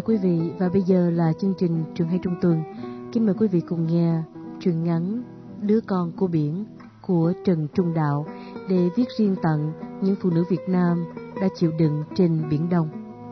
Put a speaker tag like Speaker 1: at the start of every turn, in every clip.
Speaker 1: quý vị, và bây giờ là chương trình Trường Hay Trung Tuần. Kính mời quý vị cùng nghe truyện ngắn Đứa Con Của Biển của Trần Trung Đạo, để viết riêng tặng những phụ nữ Việt Nam đã chịu đựng trên Biển Đông.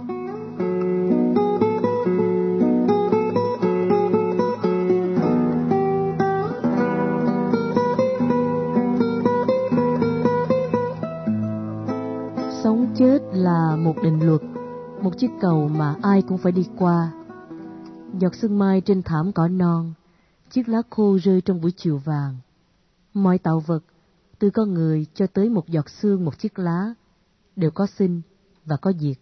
Speaker 1: Sống chết là một định luật, một chiếc cầu mà ai cũng phải đi qua. Giọt sương mai trên thảm cỏ non, chiếc lá khô rơi trong buổi chiều vàng. Mọi tạo vật, từ con người cho tới một giọt sương, một chiếc lá, đều có sinh và có diệt.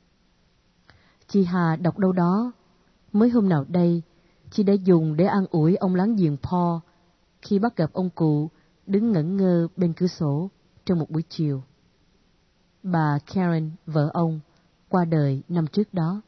Speaker 1: Chị Hà đọc đâu đó, mới hôm nào đây, chị đã dùng để an ủi ông láng giềng Paul khi bắt gặp ông cụ đứng ngẩn ngơ bên cửa sổ trong một buổi chiều. Bà Karen, vợ ông, qua đời năm trước đó.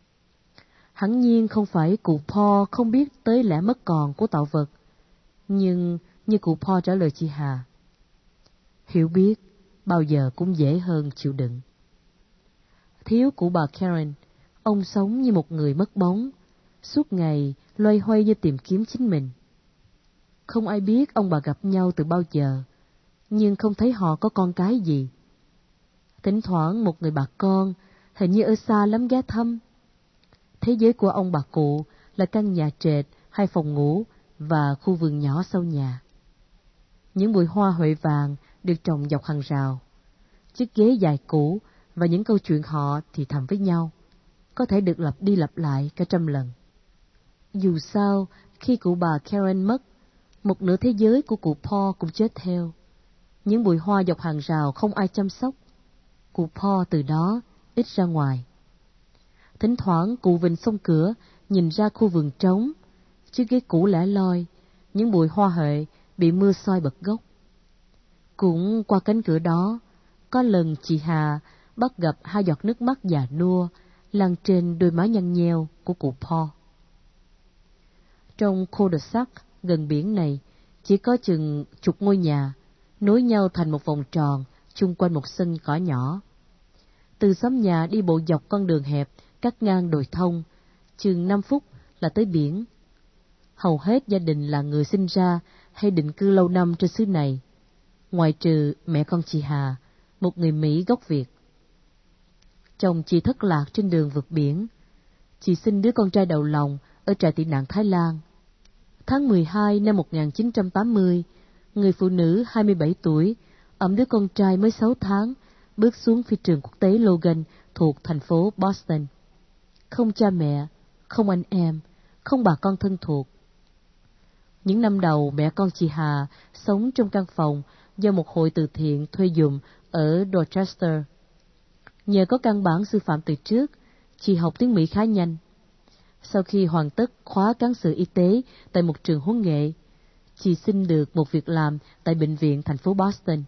Speaker 1: Hẳn nhiên không phải cụ Paul không biết tới lẽ mất còn của tạo vật, nhưng như cụ Paul trả lời chị Hà, hiểu biết bao giờ cũng dễ hơn chịu đựng. Thiếu của bà Karen, ông sống như một người mất bóng, suốt ngày loay hoay như tìm kiếm chính mình. Không ai biết ông bà gặp nhau từ bao giờ, nhưng không thấy họ có con cái gì. Thỉnh thoảng một người bà con, hình như ở xa lắm, ghé thăm. Thế giới của ông bà cụ là căn nhà trệt, 2 phòng ngủ và khu vườn nhỏ sau nhà. Những bụi hoa huệ vàng được trồng dọc hàng rào, chiếc ghế dài cũ và những câu chuyện họ thì thầm với nhau, có thể được lặp đi lặp lại cả trăm lần. Dù sao, khi cụ bà Karen mất, một nửa thế giới của cụ Paul cũng chết theo. Những bụi hoa dọc hàng rào không ai chăm sóc. Cụ Paul từ đó ít ra ngoài. Thỉnh thoảng cụ vịnh sông cửa, nhìn ra khu vườn trống, chiếc ghế cũ lẻ loi, những bụi hoa huệ bị mưa soi bật gốc. Cũng qua cánh cửa đó, có lần chị Hà bắt gặp 2 giọt nước mắt già nua lăn trên đôi má nhăn nheo của cụ Paul. Trong cul-de-sac gần biển này, chỉ có chừng chục ngôi nhà, nối nhau thành một vòng tròn chung quanh một sân cỏ nhỏ. Từ xóm nhà đi bộ dọc con đường hẹp cắt ngang đồi thông, chừng 5 phút là tới biển. Hầu hết gia đình là người sinh ra hay định cư lâu năm trên xứ này, ngoại trừ mẹ con chị Hà, một người Mỹ gốc Việt. Chồng chị thất lạc trên đường vượt biển. Chị sinh đứa con trai đầu lòng ở trại tị nạn Thái Lan. Tháng 12 năm 1980, người phụ nữ 27 tuổi, ẵm đứa con trai mới 6 tháng, bước xuống phi trường quốc tế Logan thuộc thành phố Boston. Không cha mẹ, không anh em, không bà con thân thuộc. Những năm đầu, mẹ con chị Hà sống trong căn phòng do một hội từ thiện thuê giùm ở Dorchester. Nhờ có căn bản sư phạm từ trước, chị học tiếng Mỹ khá nhanh. Sau khi hoàn tất khóa cán sự y tế tại một trường huấn nghệ, chị xin được một việc làm tại bệnh viện thành phố Boston.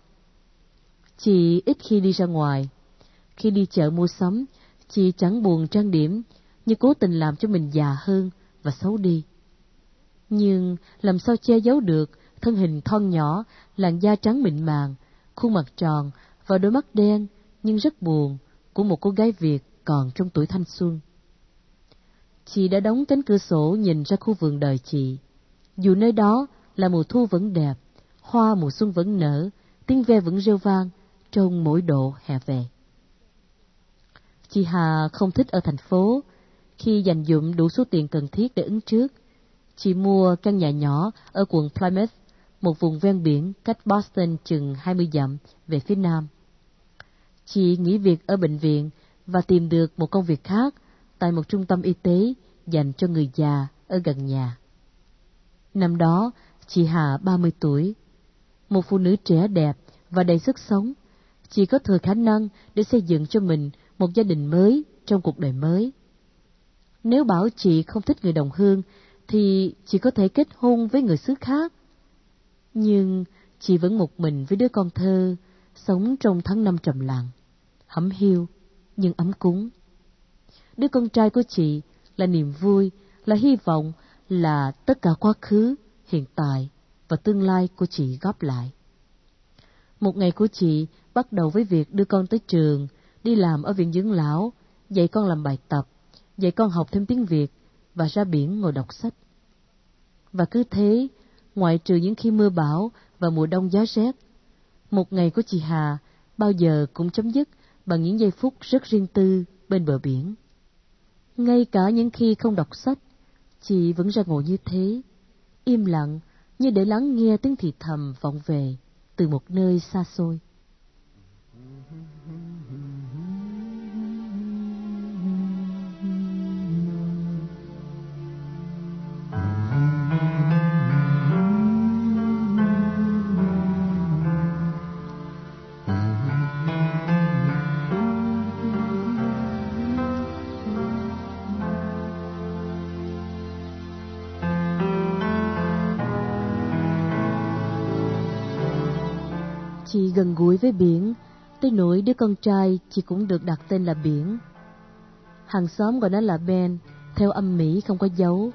Speaker 1: Chị ít khi đi ra ngoài. Khi đi chợ mua sắm, chị chẳng buồn trang điểm, như cố tình làm cho mình già hơn và xấu đi. Nhưng làm sao che giấu được thân hình thon nhỏ, làn da trắng mịn màng, khuôn mặt tròn và đôi mắt đen nhưng rất buồn của một cô gái Việt còn trong tuổi thanh xuân. Chị đã đóng cánh cửa sổ nhìn ra khu vườn đời chị. Dù nơi đó là mùa thu vẫn đẹp, hoa mùa xuân vẫn nở, tiếng ve vẫn reo vang trong mỗi độ hè về. Chị Hà không thích ở thành phố. Khi dành dụm đủ số tiền cần thiết để ứng trước, chị mua căn nhà nhỏ ở quận Plymouth, một vùng ven biển cách Boston chừng 20 dặm về phía nam. Chị nghỉ việc ở bệnh viện và tìm được một công việc khác tại một trung tâm y tế dành cho người già ở gần nhà. Năm đó, chị Hà 30 tuổi, một phụ nữ trẻ đẹp và đầy sức sống. Chị có thừa khả năng để xây dựng cho mình một gia đình mới trong cuộc đời mới. Nếu bảo chị không thích người đồng hương, thì chị có thể kết hôn với người xứ khác. Nhưng chị vẫn một mình với đứa con thơ, sống trong tháng năm trầm lặng, hẩm hiu nhưng ấm cúng. Đứa con trai của chị là niềm vui, là hy vọng, là tất cả quá khứ, hiện tại và tương lai của chị góp lại. Một ngày của chị bắt đầu với việc đưa con tới trường, đi làm ở viện dưỡng lão, dạy con làm bài tập, dạy con học thêm tiếng Việt và ra biển ngồi đọc sách. Và cứ thế, ngoại trừ những khi mưa bão và mùa đông giá rét, một ngày của chị Hà bao giờ cũng chấm dứt bằng những giây phút rất riêng tư bên bờ biển. Ngay cả những khi không đọc sách, chị vẫn ra ngồi như thế, im lặng như để lắng nghe tiếng thì thầm vọng về từ một nơi xa xôi. Chị gần gũi với biển, tới nỗi đứa con trai chị cũng được đặt tên là Biển. Hàng xóm gọi nó là Ben, theo âm Mỹ không có dấu.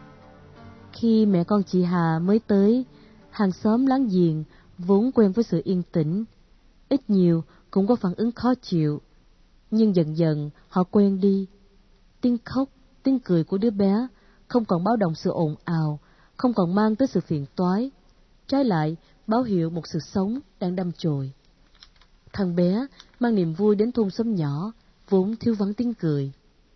Speaker 1: Khi mẹ con chị Hà mới tới, hàng xóm láng giềng vốn quen với sự yên tĩnh, ít nhiều cũng có phản ứng khó chịu. Nhưng dần dần họ quen đi. Tiếng khóc, tiếng cười của đứa bé không còn báo động sự ồn ào, không còn mang tới sự phiền toái. Trái lại, báo hiệu một sự sống đang đâm chồi. Thằng bé mang niềm vui đến thôn xóm nhỏ, vốn thiếu vắng tiếng cười.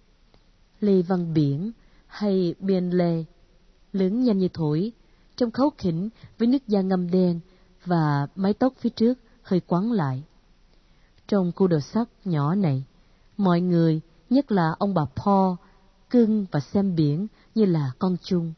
Speaker 1: Lê Văn Biển, hay Biên Lê, lớn nhanh như thổi, trông kháu khỉnh với nước da ngăm đen và mái tóc phía trước hơi quắn lại. Trong khu đồ sắt nhỏ này, mọi người, nhất là ông bà Paul, cưng và xem Biển như là con chung.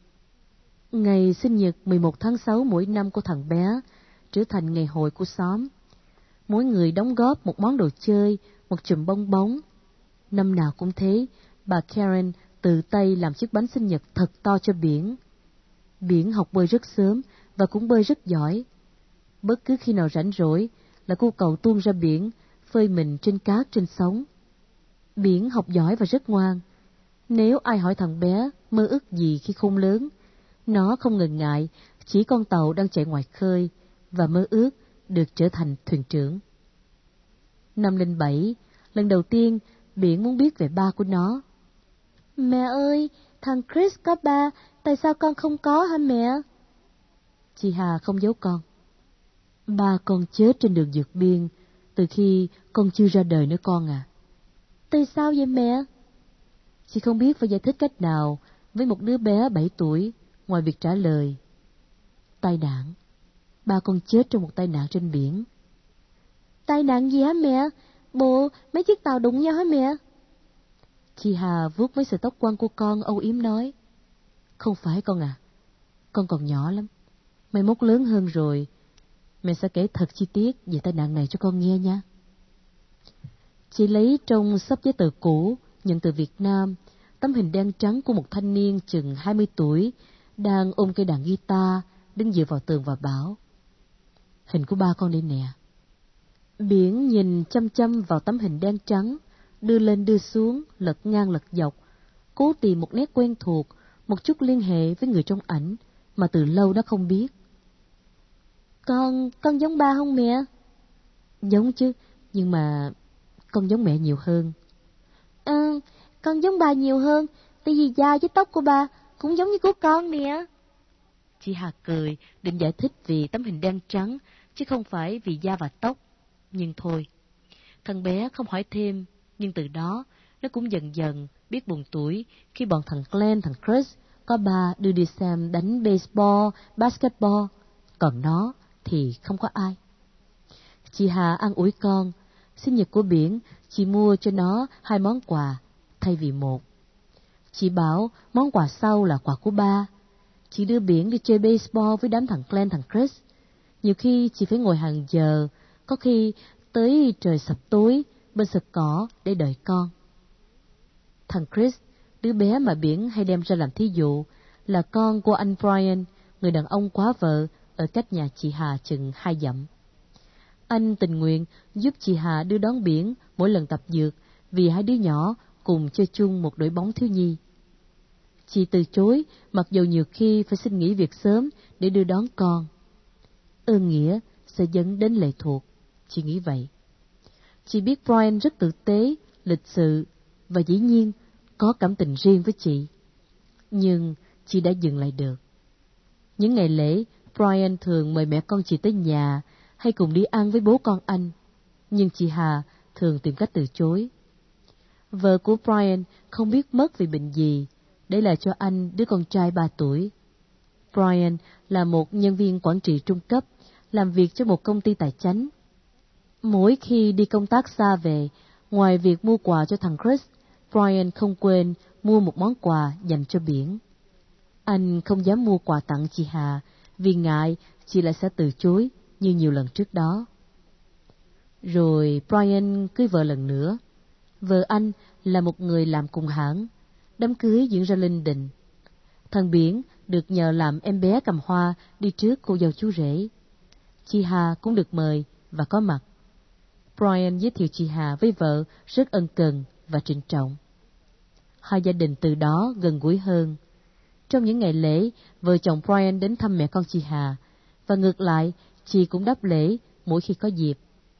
Speaker 1: Ngày sinh nhật 11 tháng 6 mỗi năm của thằng bé trở thành ngày hội của xóm. Mỗi người đóng góp một món đồ chơi, một chùm bong bóng. Năm nào cũng thế, bà Karen tự tay làm chiếc bánh sinh nhật thật to cho Biển. Biển học bơi rất sớm và cũng bơi rất giỏi. Bất cứ khi nào rảnh rỗi là cô cậu tuôn ra biển, phơi mình trên cát trên sóng. Biển học giỏi và rất ngoan. Nếu ai hỏi thằng bé mơ ước gì khi khôn lớn, nó không ngần ngại chỉ con tàu đang chạy ngoài khơi và mơ ước được trở thành thuyền trưởng. Năm lên 7, lần đầu tiên Biển muốn biết về ba của nó. Mẹ ơi, thằng Chris có ba, tại sao con không có hả mẹ? Chị Hà không giấu con. Ba con chết trên đường vượt biên từ khi con chưa ra đời nữa con à. Tại sao vậy mẹ? Chị không biết phải giải thích cách nào với một đứa bé 7 tuổi ngoài việc trả lời. Tai nạn. Ba con chết trong một tai nạn trên biển. Tai nạn gì hả mẹ? Bộ mấy chiếc tàu đụng nhau hả mẹ? Chị Hà vuốt mấy sợi tóc quăn của con âu yếm nói. Không phải con à, con còn nhỏ lắm. Mai mốt lớn hơn rồi, mẹ sẽ kể thật chi tiết về tai nạn này cho con nghe nha. Chị lấy trong xấp giấy tờ cũ nhận từ Việt Nam tấm hình đen trắng của một thanh niên chừng 20 tuổi đang ôm cây đàn guitar đứng dựa vào tường và bảo: Hình của ba con đây nè. Biển nhìn chăm chăm vào tấm hình đen trắng, đưa lên đưa xuống, lật ngang lật dọc, cố tìm một nét quen thuộc, một chút liên hệ với người trong ảnh mà từ lâu nó không biết. Con giống ba không mẹ? Giống chứ, nhưng mà con giống mẹ nhiều hơn. Con giống ba nhiều hơn, tại vì da với tóc của ba cũng giống như của con nè. Chị Hà cười, định giải thích vì tấm hình đen trắng, chứ không phải vì da và tóc. Nhưng thôi, thằng bé không hỏi thêm, nhưng từ đó nó cũng dần dần biết buồn tủi khi bọn thằng Glenn, thằng Chris có ba đưa đi xem đánh baseball, basketball, còn nó thì không có ai. Chị Hà an ủi con, sinh nhật của Biển, chị mua cho nó 2 món quà thay vì 1. Chị bảo món quà sau là quà của ba. Chị đưa Biển đi chơi baseball với đám thằng Glenn, thằng Chris. Nhiều khi chị phải ngồi hàng giờ, có khi tới trời sập tối bên sập cỏ để đợi con. Thằng Chris, đứa bé mà Biển hay đem ra làm thí dụ, là con của anh Brian, người đàn ông quá vợ ở cách nhà chị Hà chừng 2 dặm. Anh tình nguyện giúp chị Hà đưa đón Biển mỗi lần tập dược vì hai đứa nhỏ cùng chơi chung một đội bóng thiếu nhi. Chị từ chối, mặc dù nhiều khi phải xin nghỉ việc sớm để đưa đón con. Ơn nghĩa sẽ dẫn đến lệ thuộc, chị nghĩ vậy. Chị biết Brian rất tử tế, lịch sự, và dĩ nhiên có cảm tình riêng với chị. Nhưng chị đã dừng lại được. Những ngày lễ, Brian thường mời mẹ con chị tới nhà hay cùng đi ăn với bố con anh. Nhưng chị Hà thường tìm cách từ chối. Vợ của Brian không biết mất vì bệnh gì, để lại cho anh đứa con trai 3 tuổi. Brian là một nhân viên quản trị trung cấp, làm việc cho một công ty tài chánh. Mỗi khi đi công tác xa về, ngoài việc mua quà cho thằng Chris, Brian không quên mua một món quà dành cho Biển. Anh không dám mua quà tặng chị Hà vì ngại chị lại sẽ từ chối như nhiều lần trước đó. Rồi Brian cưới vợ lần nữa. Vợ anh là một người làm cùng hãng. Đám cưới diễn ra linh đình. Thằng Biển được nhờ làm em bé cầm hoa đi trước cô dâu chú rể. Chị Hà cũng được mời và có mặt. Brian giới thiệu chị Hà với vợ rất ân cần và trịnh trọng. Hai gia đình từ đó gần gũi hơn. Trong những ngày lễ, vợ chồng Brian đến thăm mẹ con chị Hà, và ngược lại, chị cũng đáp lễ mỗi khi có dịp.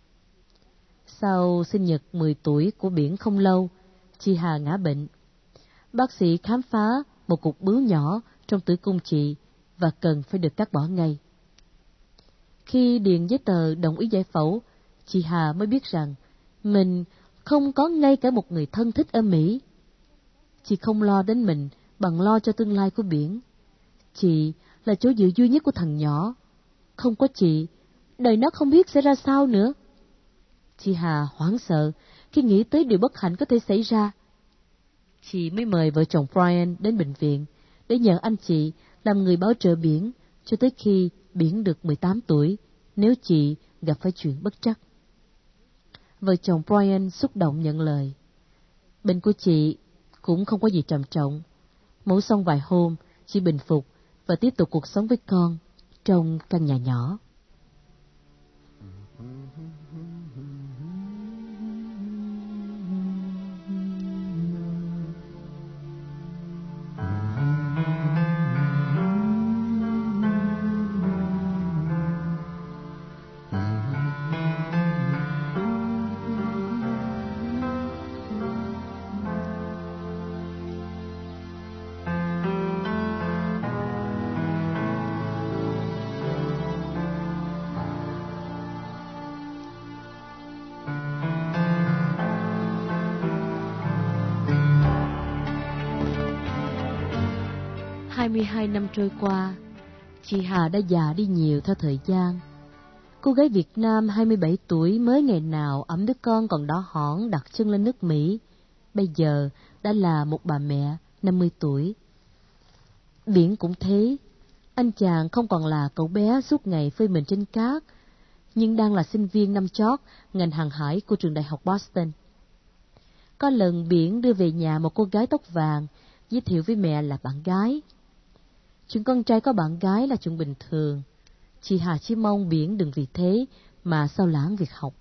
Speaker 1: Sau sinh nhật 10 tuổi của Biển không lâu, chị Hà ngã bệnh. Bác sĩ khám phá một cục bướu nhỏ trong tử cung chị và cần phải được cắt bỏ ngay. Khi điền giấy tờ đồng ý giải phẫu, chị Hà mới biết rằng mình không có ngay cả một người thân thích ở Mỹ. Chị không lo đến mình bằng lo cho tương lai của Biển. Chị là chỗ dựa duy nhất của thằng nhỏ. Không có chị, đời nó không biết sẽ ra sao nữa. Chị Hà hoảng sợ khi nghĩ tới điều bất hạnh có thể xảy ra. Chị mới mời vợ chồng Brian đến bệnh viện để nhờ anh chị làm người bảo trợ Biển cho tới khi Biển được 18 tuổi, nếu chị gặp phải chuyện bất trắc. Vợ chồng Brian xúc động nhận lời. Bệnh của chị cũng không có gì trầm trọng. Mổ xong vài hôm, chị bình phục và tiếp tục cuộc sống với con trong căn nhà nhỏ. Hai mươi hai năm trôi qua, chị Hà đã già đi nhiều theo thời gian. Cô gái Việt Nam 27 tuổi mới ngày nào ẵm đứa con còn đỏ hỏn đặt chân lên nước Mỹ, bây giờ đã là một bà mẹ 50 tuổi. Biển cũng thế, anh chàng không còn là cậu bé suốt ngày phơi mình trên cát, nhưng đang là sinh viên năm chót ngành hàng hải của trường đại học Boston. Có lần Biển đưa về nhà một cô gái tóc vàng, giới thiệu với mẹ là bạn gái. Chuyện con trai có bạn gái là chuyện bình thường. Chị Hà chỉ mong Biển đừng vì thế mà sao lãng việc học.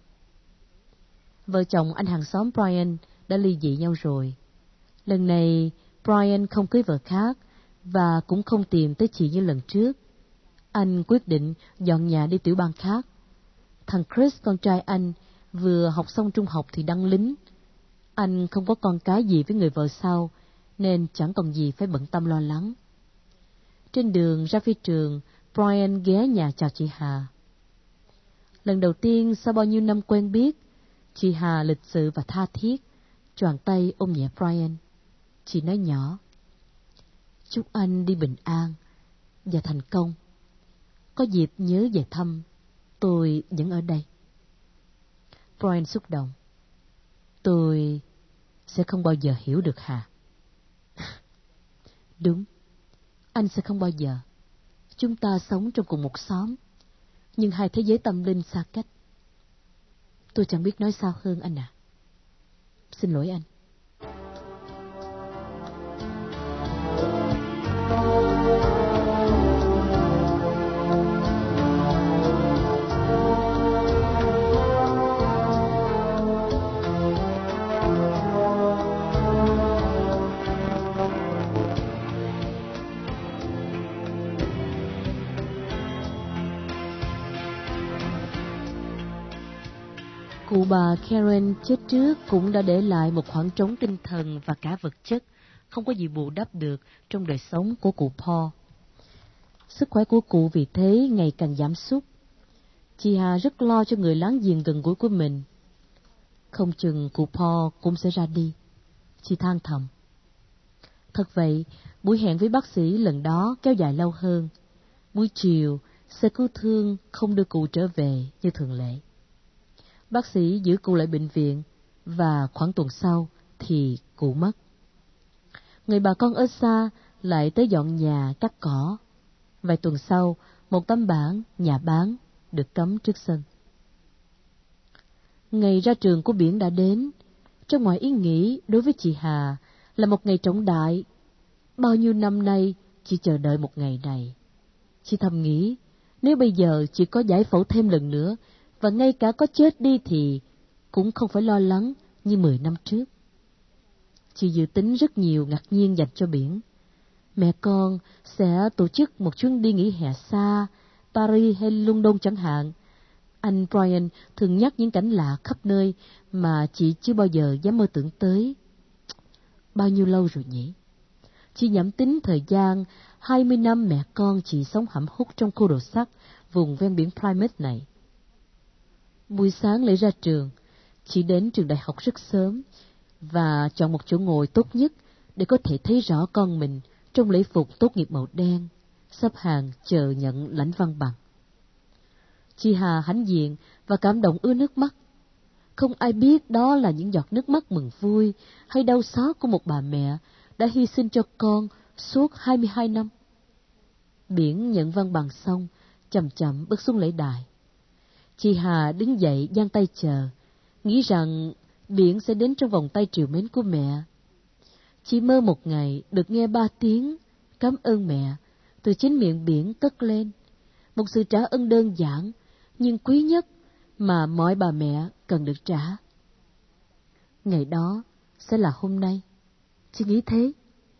Speaker 1: Vợ chồng anh hàng xóm Brian đã ly dị nhau rồi. Lần này Brian không cưới vợ khác và cũng không tìm tới chị như lần trước. Anh quyết định dọn nhà đi tiểu bang khác. Thằng Chris, con trai anh, vừa học xong trung học thì đăng lính. Anh không có con cái gì với người vợ sau, nên chẳng còn gì phải bận tâm lo lắng. Trên đường ra phía trường, Brian ghé nhà chào chị Hà. Lần đầu tiên sau bao nhiêu năm quen biết, chị Hà lịch sự và tha thiết, choàng tay ôm nhẹ Brian. Chị nói nhỏ, chúc anh đi bình an và thành công. Có dịp nhớ về thăm, tôi vẫn ở đây. Brian xúc động. Tôi sẽ không bao giờ hiểu được Hà. Đúng, anh sẽ không bao giờ. Chúng ta sống trong cùng một xóm, nhưng hai thế giới tâm linh xa cách. Tôi chẳng biết nói sao hơn anh à. Xin lỗi anh. Cụ bà Karen chết trước cũng đã để lại một khoảng trống tinh thần và cả vật chất, không có gì bù đắp được trong đời sống của cụ Paul. Sức khỏe của cụ vì thế ngày càng giảm sút. Chị Hà rất lo cho người láng giềng gần gũi của mình. Không chừng cụ Paul cũng sẽ ra đi. Chị than thầm. Thật vậy, buổi hẹn với bác sĩ lần đó kéo dài lâu hơn. Buổi chiều, xe cứu thương không đưa cụ trở về như thường lệ. Bác sĩ giữ cụ lại bệnh viện và khoảng tuần sau thì cụ mất. Người bà con ở xa lại tới dọn nhà cắt cỏ. Vài tuần sau, một tấm bảng nhà bán được cắm trước sân. Ngày ra trường của Biển đã đến. Trong mọi ý nghĩ đối với chị Hà là một ngày trọng đại. Bao nhiêu năm nay chị chờ đợi một ngày này. Chị thầm nghĩ, nếu bây giờ chị có giải phẫu thêm lần nữa và ngay cả có chết đi thì cũng không phải lo lắng như 10 năm trước. Chị dự tính rất nhiều ngạc nhiên dành cho Biển. Mẹ con sẽ tổ chức một chuyến đi nghỉ hè xa, Paris hay London chẳng hạn. Anh Brian thường nhắc những cảnh lạ khắp nơi mà chị chưa bao giờ dám mơ tưởng tới. Bao nhiêu lâu rồi nhỉ? Chị nhẩm tính thời gian 20 năm mẹ con chị sống hẩm hút trong khu đồ sắt vùng ven biển Plymouth này. Buổi sáng lễ ra trường, chị đến trường đại học rất sớm và chọn một chỗ ngồi tốt nhất để có thể thấy rõ con mình trong lễ phục tốt nghiệp màu đen, xếp hàng chờ nhận lãnh văn bằng. Chị Hà hãnh diện và cảm động ứa nước mắt. Không ai biết đó là những giọt nước mắt mừng vui hay đau xót của một bà mẹ đã hy sinh cho con suốt 22 năm. Biển nhận văn bằng xong, chậm chậm bước xuống lễ đài. Chị Hà đứng dậy giang tay chờ, nghĩ rằng Biển sẽ đến trong vòng tay trìu mến của mẹ. Chị mơ một ngày được nghe 3 tiếng cảm ơn mẹ từ chính miệng Biển cất lên, một sự trả ơn đơn giản nhưng quý nhất mà mọi bà mẹ cần được trả. Ngày đó sẽ là hôm nay, chị nghĩ thế.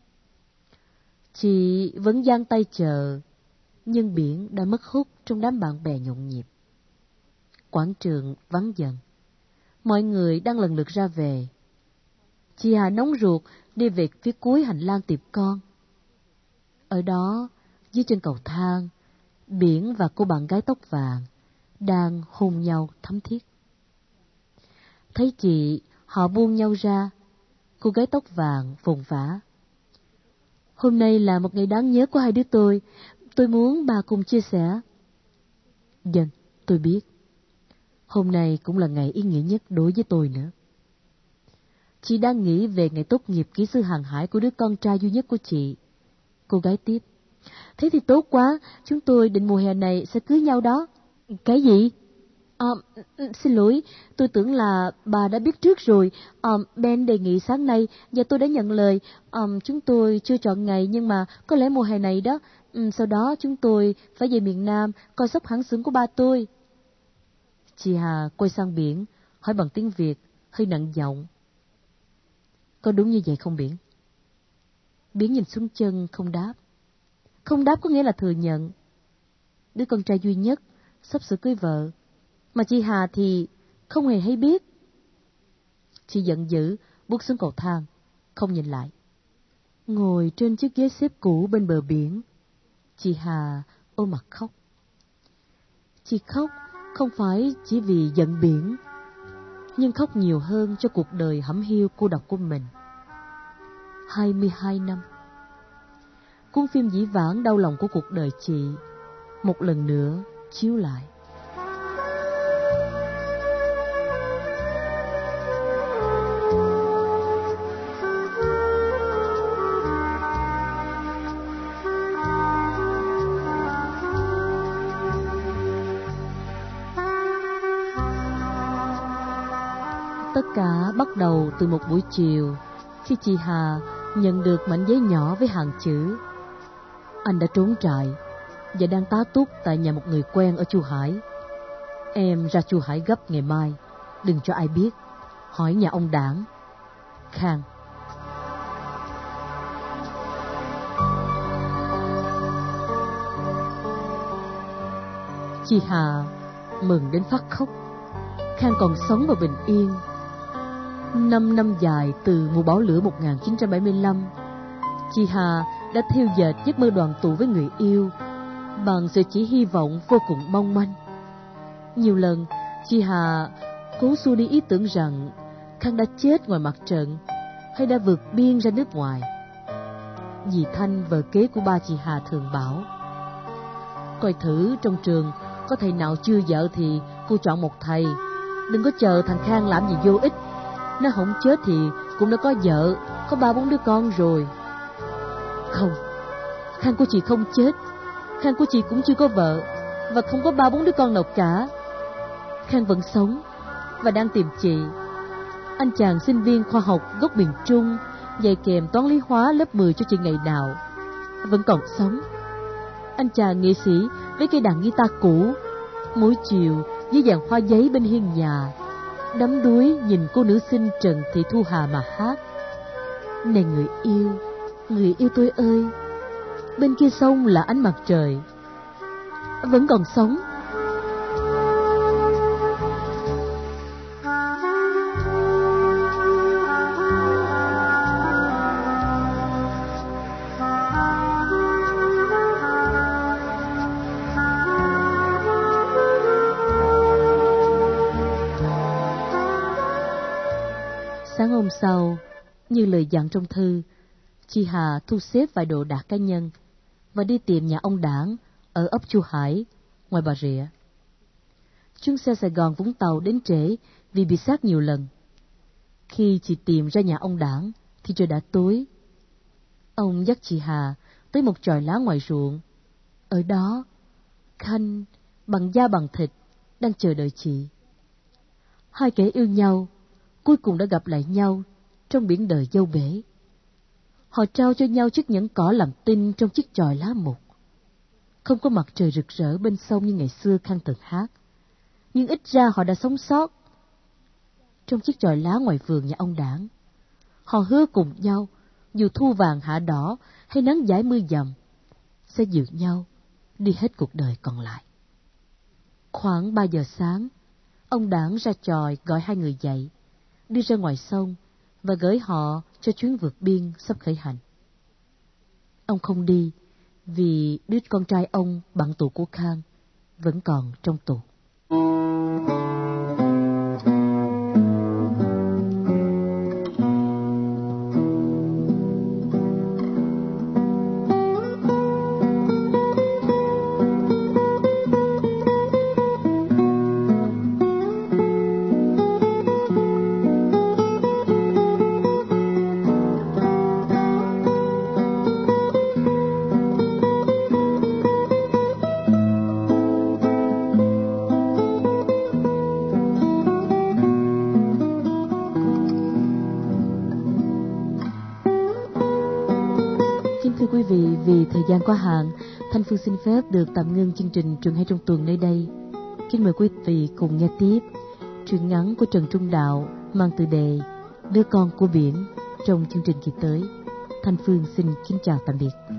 Speaker 1: Chị vẫn giang tay chờ, nhưng Biển đã mất hút trong đám bạn bè nhộn nhịp. Quảng trường vắng dần, mọi người đang lần lượt ra về. Chị Hà nóng ruột đi về phía cuối hành lang tiệc con. Ở đó, dưới chân cầu thang, Biển và cô bạn gái tóc vàng đang hôn nhau thắm thiết. Thấy chị, họ buông nhau ra. Cô gái tóc vàng vồn vã. Hôm nay là một ngày đáng nhớ của hai đứa tôi muốn bà cùng chia sẻ. Vâng, tôi biết. Hôm nay cũng là ngày ý nghĩa nhất đối với tôi nữa. Chị đang nghĩ về ngày tốt nghiệp kỹ sư hàng hải của đứa con trai duy nhất của chị. Cô gái tiếp. Thế thì tốt quá, chúng tôi định mùa hè này sẽ cưới nhau đó. Cái gì? Xin lỗi, tôi tưởng là bà đã biết trước rồi. Ben đề nghị sáng nay và tôi đã nhận lời. Chúng tôi chưa chọn ngày nhưng mà có lẽ mùa hè này đó. Sau đó chúng tôi phải về miền Nam coi sóc hãng xưởng của ba tôi. Chị Hà quay sang Biển, hỏi bằng tiếng Việt, hơi nặng giọng. Có đúng như vậy không Biển? Biển nhìn xuống chân không đáp. Không đáp có nghĩa là thừa nhận. Đứa con trai duy nhất, sắp sửa cưới vợ. Mà chị Hà thì không hề hay biết. Chị giận dữ, bước xuống cầu thang, không nhìn lại. Ngồi trên chiếc ghế xếp cũ bên bờ biển, chị Hà ôm mặt khóc. Chị khóc không phải chỉ vì giận Biển, nhưng khóc nhiều hơn cho cuộc đời hẩm hiu cô độc của mình. 22 năm. Cuốn phim dĩ vãng đau lòng của cuộc đời chị một lần nữa chiếu lại. Tất cả bắt đầu từ một buổi chiều khi chị Hà nhận được mảnh giấy nhỏ với hàng chữ. Anh đã trốn trại và đang tá túc tại nhà một người quen ở Chu Hải. Em ra Chu Hải gấp ngày mai, đừng cho ai biết. Hỏi nhà ông Đảng. Khang. Chị Hà mừng đến phát khóc. Khang còn sống và bình yên. 5 năm dài từ mùa bão lửa 1975, chị Hà đã theo dệt giấc mơ đoàn tụ với người yêu bằng sự chỉ hy vọng vô cùng mong manh. Nhiều lần chị Hà cố xua đi ý tưởng rằng Khang đã chết ngoài mặt trận hay đã vượt biên ra nước ngoài. Dì Thanh, vợ kế của ba chị Hà, thường bảo: coi thử trong trường có thầy nào chưa vợ thì cô chọn một thầy, đừng có chờ thằng Khang làm gì vô ích. Nó không chết thì cũng đã có vợ, có 3-4 đứa con rồi. Không, Khang của chị không chết. Khang của chị cũng chưa có vợ và không có 3-4 đứa con nào cả. Khang vẫn sống và đang tìm chị. Anh chàng sinh viên khoa học gốc miền Trung dạy kèm toán lý hóa lớp 10 cho chị ngày nào vẫn còn sống. Anh chàng nghệ sĩ với cây đàn guitar cũ, mỗi chiều dưới dàn hoa giấy bên hiên nhà, đắm đuối nhìn cô nữ sinh Trần Thị Thu Hà mà hát: này người yêu tôi ơi, bên kia sông là ánh mặt trời. Vẫn còn sống. Sáng hôm sau, như lời dặn trong thư, chị Hà thu xếp vài đồ đạc cá nhân và đi tìm nhà ông Đảng ở ấp Chu Hải, ngoài Bà Rịa. Chuyến xe Sài Gòn Vũng Tàu đến trễ vì bị sát nhiều lần. Khi chị tìm ra nhà ông Đảng thì trời đã tối. Ông dắt chị Hà tới một chòi lá ngoài ruộng. Ở đó, Khanh bằng da bằng thịt đang chờ đợi chị. Hai kẻ yêu nhau cuối cùng đã gặp lại nhau trong biển đời dâu bể. Họ trao cho nhau chiếc nhẫn cỏ làm tinh trong chiếc chòi lá mục. Không có mặt trời rực rỡ bên sông như ngày xưa Khang từng hát, nhưng ít ra họ đã sống sót. Trong chiếc chòi lá ngoài vườn nhà ông Đảng, họ hứa cùng nhau, dù thu vàng hạ đỏ hay nắng dãi mưa dầm, sẽ dìu nhau đi hết cuộc đời còn lại. Khoảng 3 giờ sáng, ông Đảng ra chòi gọi hai người dậy, đi ra ngoài sông và gửi họ cho chuyến vượt biên sắp khởi hành. Ông không đi vì đứa con trai ông bạn tù của Khang vẫn còn trong tù. Vì thời gian quá hạn, Thanh Phương xin phép được tạm ngưng chương trình Trường Hay Trong Tuần nơi đây. Kính mời quý vị cùng nghe tiếp truyện ngắn của Trần Trung Đạo mang tựa đề Đứa Con Của Biển trong chương trình kỳ tới. Thanh Phương xin kính chào tạm biệt.